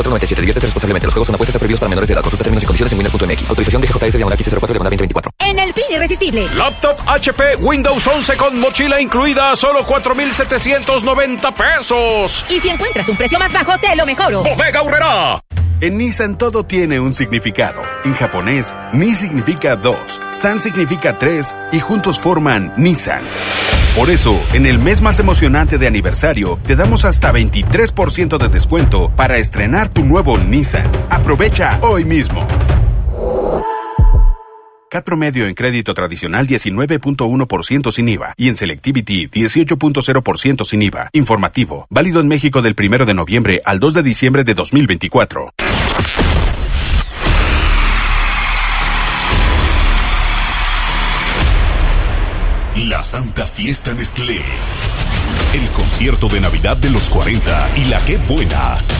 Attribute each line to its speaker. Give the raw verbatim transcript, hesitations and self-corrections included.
Speaker 1: noventa y siete. Diviértete responsablemente. Los juegos son apuestas prohibidos para menores de edad. Consulta términos y condiciones en winner punto m x. Autorización de G J S diagonal quince cero cuatro diagonal veinte veinticuatro.
Speaker 2: En el fin irresistible.
Speaker 3: Laptop H P Windows once con mochila incluida a solo cuatro mil setecientos noventa pesos.
Speaker 2: Y si encuentras un precio más bajo, te lo mejoro.
Speaker 3: ¡Bodega Aurrerá!
Speaker 4: En Nissan todo tiene un significado. En japonés, Ni significa dos, San significa tres y juntos forman Nissan. Por eso, en el mes más emocionante de aniversario, te damos hasta veintitrés por ciento de descuento para estrenar tu nuevo Nissan. Aprovecha hoy mismo. C A T promedio en crédito tradicional diecinueve punto uno por ciento sin I V A y en Selectivity dieciocho punto cero por ciento sin I V A. Informativo, válido en México del primero de noviembre al dos de diciembre de dos mil veinticuatro.
Speaker 5: La Santa Fiesta Nestlé. El concierto de Navidad de los cuarenta y la Qué Buena.